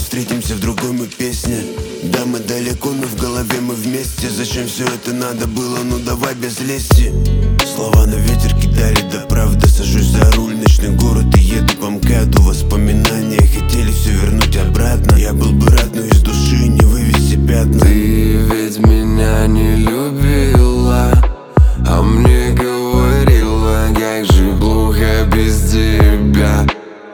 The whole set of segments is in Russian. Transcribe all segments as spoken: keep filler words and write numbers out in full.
встретимся в другой мы песне. Да, мы далеко, но в голове мы вместе. Зачем все это надо было, ну давай без лести. Слова на ветер кидали, да правда. Сажусь за руль, ночной город и еду по МКАДу. Воспоминания хотели все вернуть обратно. Я был бы рад, но из души не вывести пятна. Ты ведь меня не любила, а мне говорила, как же плохо без тебя.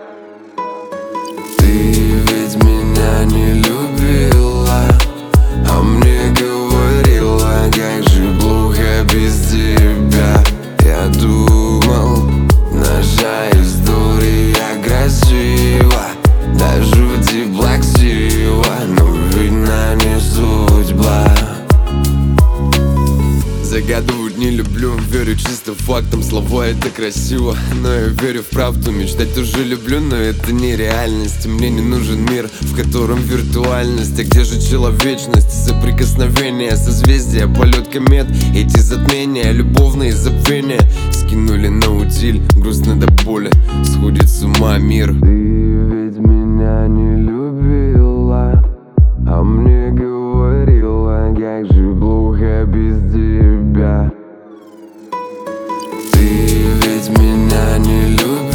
Ты ведь меня не любила, а мне говорила, как же плохо без тебя. Я думал, наша история красива, даже в плаксива, но видно не судьба. Загадывать не люблю, верю чисто фактам. Слова это красиво, но я верю в правду. Мечтать тоже люблю, но это не реальность. Мне не нужен мир, в котором виртуальность. А где же человечность? Соприкосновение, созвездия, полет комет. Эти затмения, любовные забвения скинули на утиль, грустно до боли, сходит с ума мир. Ты ведь меня не любила, а мне говорила, как же плохо без тебя. Ты ведь меня не любила.